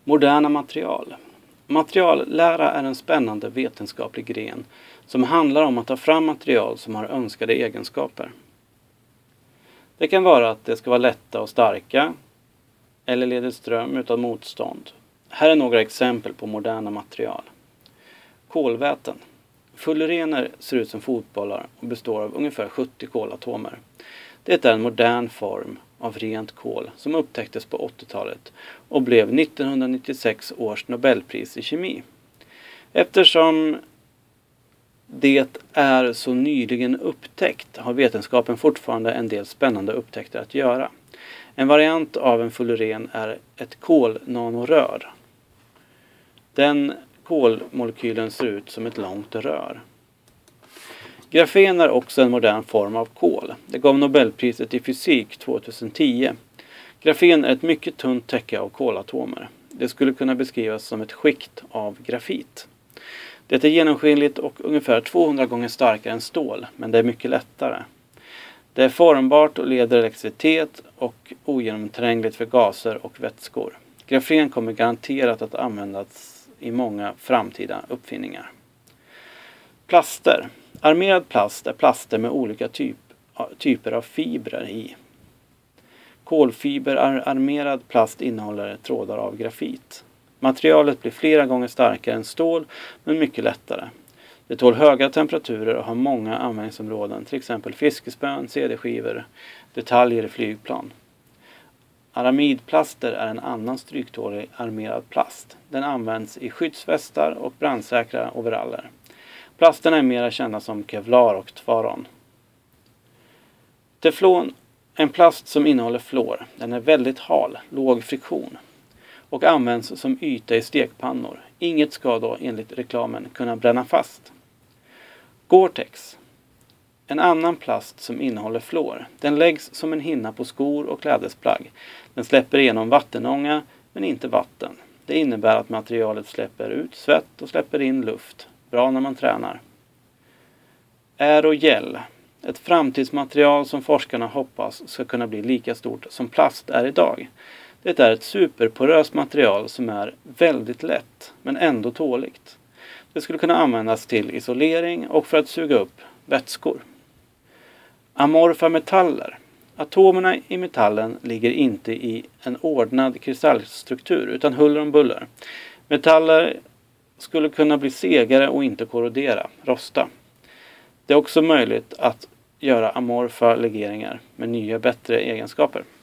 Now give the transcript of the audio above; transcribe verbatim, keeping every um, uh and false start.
Moderna material. Materiallära är en spännande vetenskaplig gren som handlar om att ta fram material som har önskade egenskaper. Det kan vara att det ska vara lätta och starka eller leder ström utan motstånd. Här är några exempel på moderna material. Kolväten. Fullerener ser ut som fotbollar och består av ungefär sjuttio kolatomer. Det är en modern form av rent kol som upptäcktes på åttiotalet och blev nittonhundranittiosex års Nobelpris i kemi. Eftersom det är så nyligen upptäckt har vetenskapen fortfarande en del spännande upptäckter att göra. En variant av en fulleren är ett kolnanorör. Den kolmolekylen ser ut som ett långt rör. Grafen är också en modern form av kol. Det gav Nobelpriset i fysik tjugohundratio. Grafen är ett mycket tunt täcke av kolatomer. Det skulle kunna beskrivas som ett skikt av grafit. Det är genomskinligt och ungefär tvåhundra gånger starkare än stål, men det är mycket lättare. Det är formbart och leder elektricitet och ogenomträngligt för gaser och vätskor. Grafen kommer garanterat att användas i många framtida uppfinningar. Plaster. Armerad plast är plaster med olika typ, typer av fibrer i. Kolfiber armerad plast innehåller trådar av grafit. Materialet blir flera gånger starkare än stål men mycket lättare. Det tål höga temperaturer och har många användningsområden, till exempel fiskespön, C D-skivor, detaljer i flygplan. Aramidplaster är en annan stryktålig armerad plast. Den används i skyddsvästar och brandsäkra overaller. Plasterna är mer kända som kevlar och teflon. Teflon är en plast som innehåller fluor. Den är väldigt hal, låg friktion och används som yta i stekpannor. Inget ska då enligt reklamen kunna bränna fast. Gore-Tex. En annan plast som innehåller fluor. Den läggs som en hinna på skor och klädesplagg. Den släpper igenom vattenånga men inte vatten. Det innebär att materialet släpper ut svett och släpper in luft. Bra när man tränar. Aerogel. Ett framtidsmaterial som forskarna hoppas ska kunna bli lika stort som plast är idag. Det är ett superporöst material som är väldigt lätt men ändå tåligt. Det skulle kunna användas till isolering och för att suga upp vätskor. Amorfa metaller. Atomerna i metallen ligger inte i en ordnad kristallstruktur utan huller om buller. Metaller skulle kunna bli segare och inte korrodera, rosta. Det är också möjligt att göra amorfa legeringar med nya bättre egenskaper.